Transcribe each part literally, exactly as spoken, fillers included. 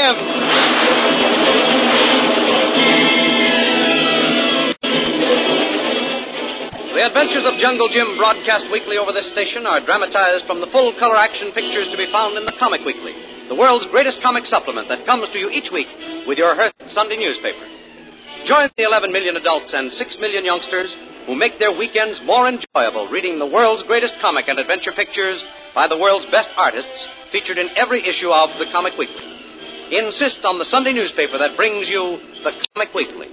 The Adventures of Jungle Jim, broadcast weekly over this station, are dramatized from the full-color action pictures to be found in the Comic Weekly, the world's greatest comic supplement that comes to you each week with your Hearst Sunday newspaper. Join the eleven million adults and six million youngsters who make their weekends more enjoyable reading the world's greatest comic and adventure pictures by the world's best artists featured in every issue of the Comic Weekly. Insist on the Sunday newspaper that brings you the Comic Weekly.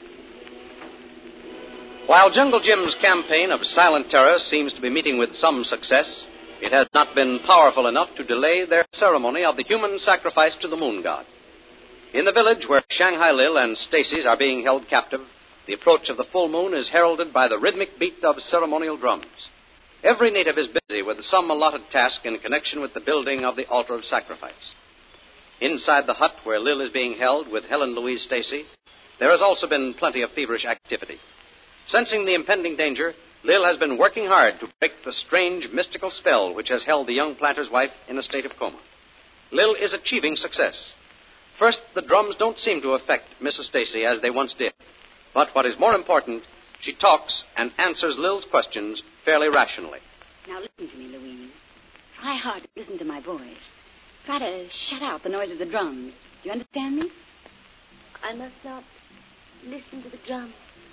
While Jungle Jim's campaign of silent terror seems to be meeting with some success, it has not been powerful enough to delay their ceremony of the human sacrifice to the moon god. In the village where Shanghai Lil and Stacy's are being held captive, the approach of the full moon is heralded by the rhythmic beat of ceremonial drums. Every native is busy with some allotted task in connection with the building of the altar of sacrifice. Inside the hut where Lil is being held with Helen Louise Stacy, there has also been plenty of feverish activity. Sensing the impending danger, Lil has been working hard to break the strange, mystical spell which has held the young planter's wife in a state of coma. Lil is achieving success. First, the drums don't seem to affect Missus Stacy as they once did. But what is more important, she talks and answers Lil's questions fairly rationally. Now listen to me, Louise. Try hard to listen to my voice. Try to shut out the noise of the drums. Do you understand me? I must not listen to the drums.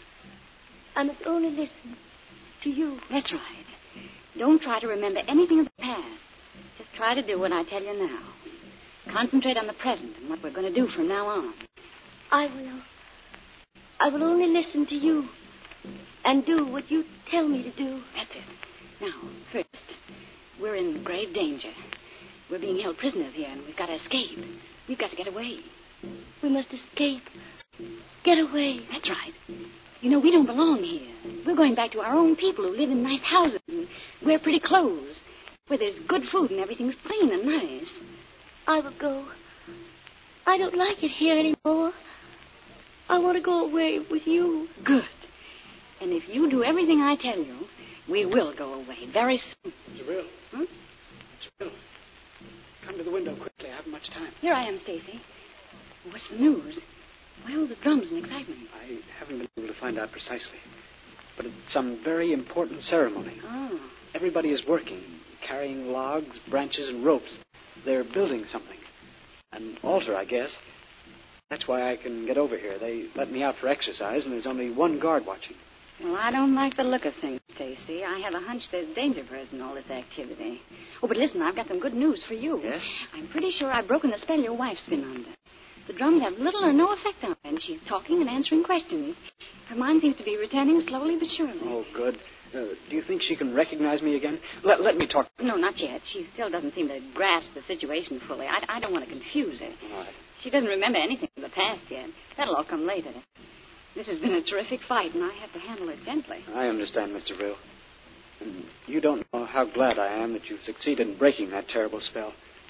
I must only listen to you. That's right. Don't try to remember anything of the past. Just try to do what I tell you now. Concentrate on the present and what we're going to do from now on. I will. I will only listen to you and do what you tell me to do. That's it. Now, first, we're in grave danger. We're being held prisoners here, and we've got to escape. We've got to get away. We must escape. Get away. That's right. You know, we don't belong here. We're going back to our own people who live in nice houses and wear pretty clothes, where there's good food and everything's clean and nice. I will go. I don't like it here anymore. I want to go away with you. Good. And if you do everything I tell you, we will go away very soon. Mister Brill. Hmm? Mister Brill. Come to the window quickly. I haven't much time. Here I am, Stacy. What's the news? Why all the drums and excitement? I haven't been able to find out precisely. But it's some very important ceremony. Oh. Everybody is working, carrying logs, branches, and ropes. They're building something. An altar, I guess. That's why I can get over here. They let me out for exercise, and there's only one guard watching. Well, I don't like the look of things, Stacy. I have a hunch there's danger for us in all this activity. Oh, but listen, I've got some good news for you. Yes? I'm pretty sure I've broken the spell your wife's been under. The drums have little or no effect on her, and she's talking and answering questions. Her mind seems to be returning slowly but surely. Oh, good. Uh, do you think she can recognize me again? Let, let me talk. No, not yet. She still doesn't seem to grasp the situation fully. I, I don't want to confuse her. All right. She doesn't remember anything from the past yet. That'll all come later. This has been a terrific fight, and I have to handle it gently. I understand, Mister Brill. And you don't know how glad I am that you've succeeded in breaking that terrible spell.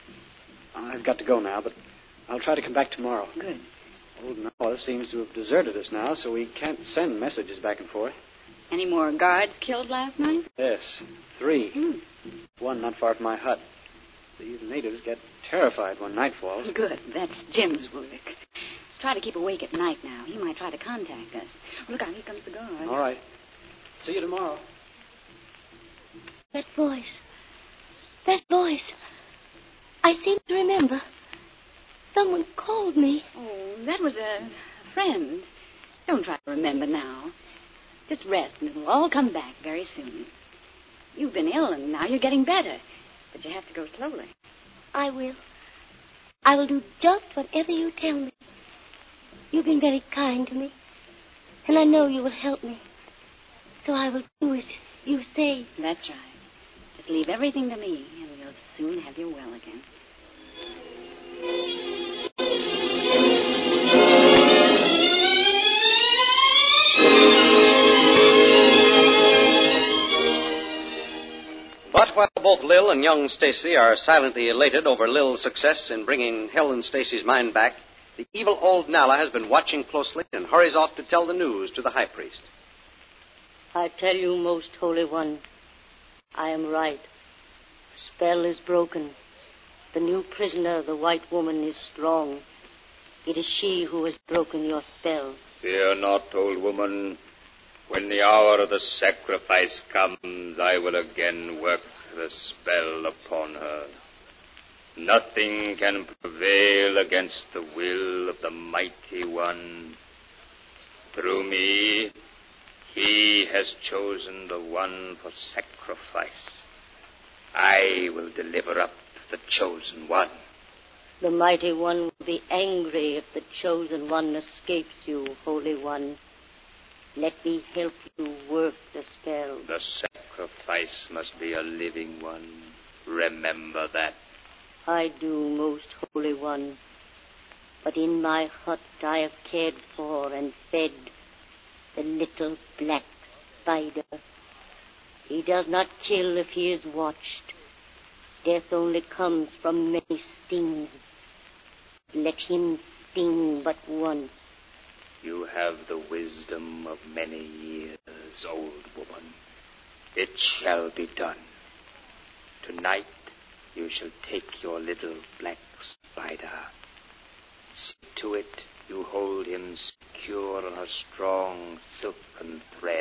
I've got to go now, but I'll try to come back tomorrow. Good. Old Noah seems to have deserted us now, so we can't send messages back and forth. Any more guards killed last night? Yes, three. Hmm. One not far from my hut. These natives get terrified when night falls. Good. That's Jim's work. Let's try to keep awake at night now. He might try to contact us. Look out, here comes the guard. All right. See you tomorrow. That voice. That voice. I seem to remember. Someone called me. Oh, that was a friend. Don't try to remember now. Just rest, and it'll all come back very soon. You've been ill, and now you're getting better. But you have to go slowly. I will. I will do just whatever you tell me. You've been very kind to me, and I know you will help me. So I will do as you say. That's right. Just leave everything to me, and we'll soon have you well again. But while both Lil and young Stacy are silently elated over Lil's success in bringing Helen Stacy's mind back, the evil old Nala has been watching closely and hurries off to tell the news to the high priest. I tell you, most holy one, I am right. The spell is broken. The new prisoner, the white woman, is strong It is she who has broken your spell. Fear not, old woman. When the hour of the sacrifice comes, I will again work the spell upon her. Nothing can prevail against the will of the Mighty One. Through me, he has chosen the one for sacrifice. I will deliver up the chosen one. The Mighty One will be angry if the chosen one escapes you, Holy One. Let me help you work the spell. The sacrifice must be a living one. Remember that. I do, most Holy One. But in my hut I have cared for and fed the little black spider. He does not kill if he is watched. Death only comes from many stings. Let him sting but once. You have the wisdom of many years, old woman. It shall be done. Tonight you shall take your little black spider. See to it you hold him secure on a strong silken thread.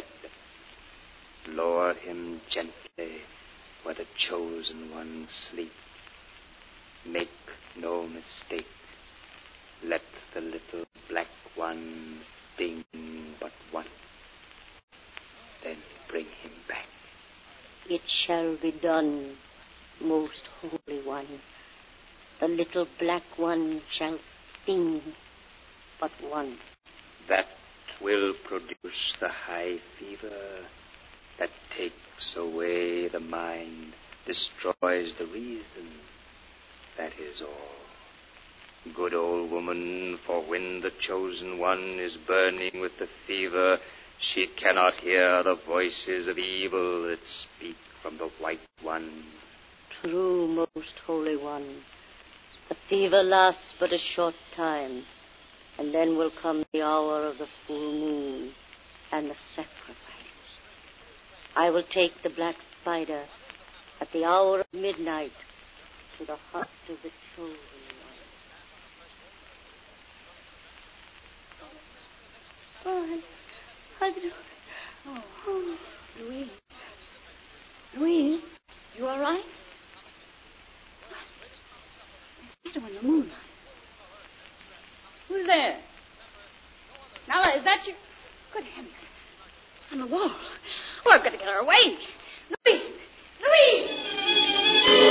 Lower him gently where the chosen one sleeps. Make no mistake. Let the little black one sting but once. Then bring him back. It shall be done, most Holy One. The little black one shall sting but once. That will produce the high fever that takes away the mind, destroys the reason. That is all. Good old woman, for when the chosen one is burning with the fever, she cannot hear the voices of evil that speak from the white ones. True, most Holy One. The fever lasts but a short time, and then will come the hour of the full moon and the sacrifice. I will take the black spider at the hour of midnight to the hut of the chosen one. Oh, I, I do. Oh, oh, Louise. Louise, you all right? Shadow in the moonlight. Who's there? Nala, is that you? Good heavens. On the wall. Oh, I've got to get her away. Louise! Louise!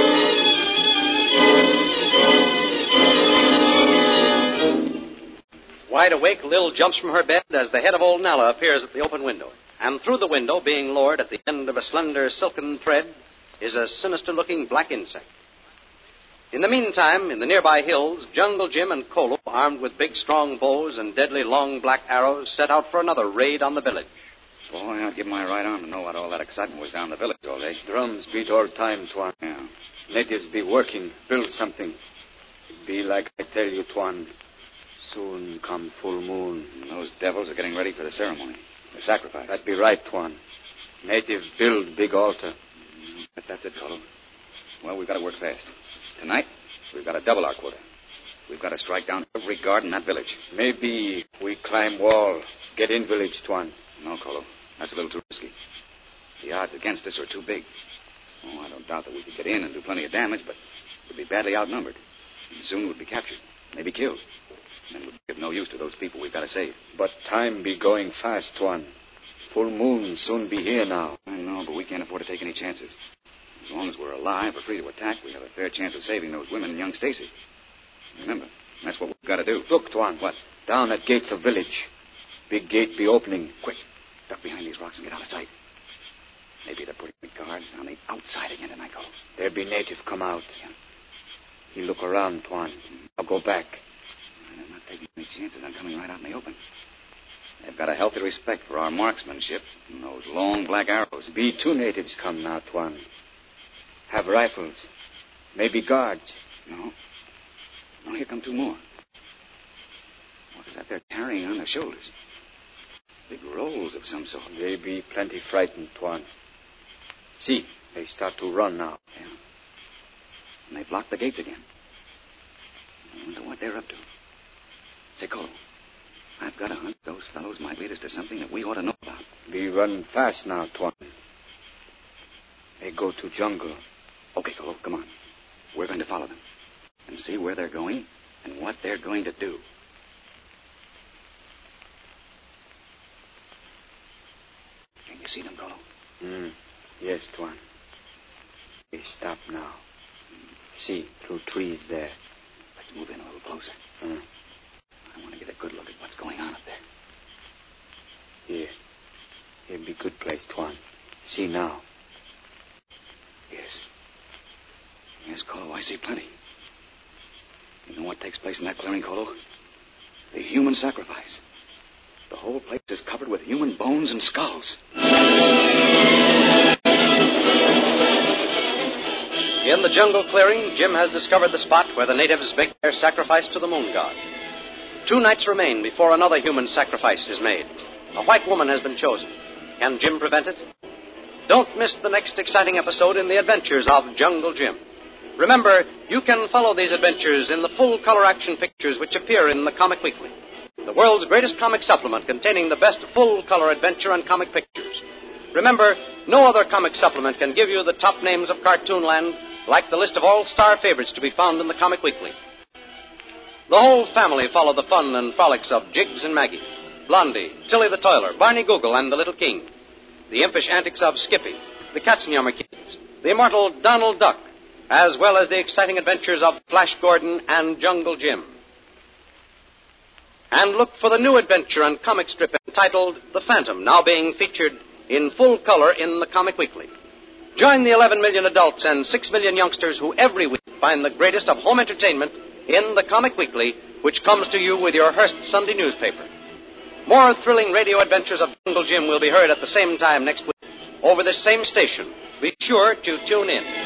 Wide awake, Lil jumps from her bed as the head of old Nala appears at the open window. And through the window, being lowered at the end of a slender silken thread, is a sinister-looking black insect. In the meantime, in the nearby hills, Jungle Jim and Kolo, armed with big, strong bows and deadly long black arrows, set out for another raid on the village. Boy, I'd give my right arm to know what all that excitement was down the village all day. Drums beat all time, Tuan. Yeah. Natives be working, build something. It be like I tell you, Tuan. Soon come full moon. And those devils are getting ready for the ceremony, the sacrifice. That be right, Tuan. Native build big altar. Mm, but that's it, Kolo. Well, we've got to work fast. Tonight, we've got to double our quota. We've got to strike down every guard in that village. Maybe we climb wall, get in village, Tuan. No, Kolo. That's a little too risky. The odds against us are too big. Oh, I don't doubt that we could get in and do plenty of damage, but we'd be badly outnumbered. And soon we'd be captured, maybe killed. And then we'd be of no use to those people we've got to save. But time be going fast, Tuan. Full moon soon be here now. I know, but we can't afford to take any chances. As long as we're alive or free to attack, we have a fair chance of saving those women and young Stacy. Remember, that's what we've got to do. Look, Tuan. What? Down at gates of village. Big gate be opening. Quick. Duck behind these rocks and get out of sight. Maybe they're putting the guards on the outside again tonight, Kolo. There be native come out. Yeah. He look around, Tuan. I'll go back. They're not taking any chances on coming right out in the open. They've got a healthy respect for our marksmanship and those long black arrows. Be two natives come now, Tuan. Have rifles. Maybe guards. No. No, here come two more. What is that they're carrying on their shoulders? Big rolls of some sort. They be plenty frightened, Tuan. See, they start to run now. Yeah. And they've locked the gates again. I wonder what they're up to. Say, Cole, I've got a hunch those fellows might lead us to something that we ought to know about. We run fast now, Tuan. They go to jungle. Okay, Cole, come on. We're going to follow them and see where they're going and what they're going to do. Can you see them, Cole? Mm. Yes, Tuan. They stop now. See, through trees there. Let's move in a little closer. Mm. I want to get a good look at what's going on up there. Here. Here'd be a good place, Tuan. See now. Yes. Yes, Colo, I see plenty. You know what takes place in that clearing, Colo? The human sacrifice. The whole place is covered with human bones and skulls. In the jungle clearing, Jim has discovered the spot where the natives make their sacrifice to the moon god. Two nights remain before another human sacrifice is made. A white woman has been chosen. Can Jim prevent it? Don't miss the next exciting episode in the adventures of Jungle Jim. Remember, you can follow these adventures in the full-color action pictures which appear in the Comic Weekly, the world's greatest comic supplement containing the best full-color adventure and comic pictures. Remember, no other comic supplement can give you the top names of Cartoonland like the list of all-star favorites to be found in the Comic Weekly. The whole family follow the fun and frolics of Jiggs and Maggie, Blondie, Tilly the Toiler, Barney Google, and the Little King, the impish antics of Skippy, the Katzenjammer Kids, the immortal Donald Duck, as well as the exciting adventures of Flash Gordon and Jungle Jim. And look for the new adventure and comic strip entitled The Phantom, now being featured in full color in the Comic Weekly. Join the eleven million adults and six million youngsters who every week find the greatest of home entertainment in the Comic Weekly, which comes to you with your Hearst Sunday newspaper. More thrilling radio adventures of Jungle Jim will be heard at the same time next week over this same station. Be sure to tune in.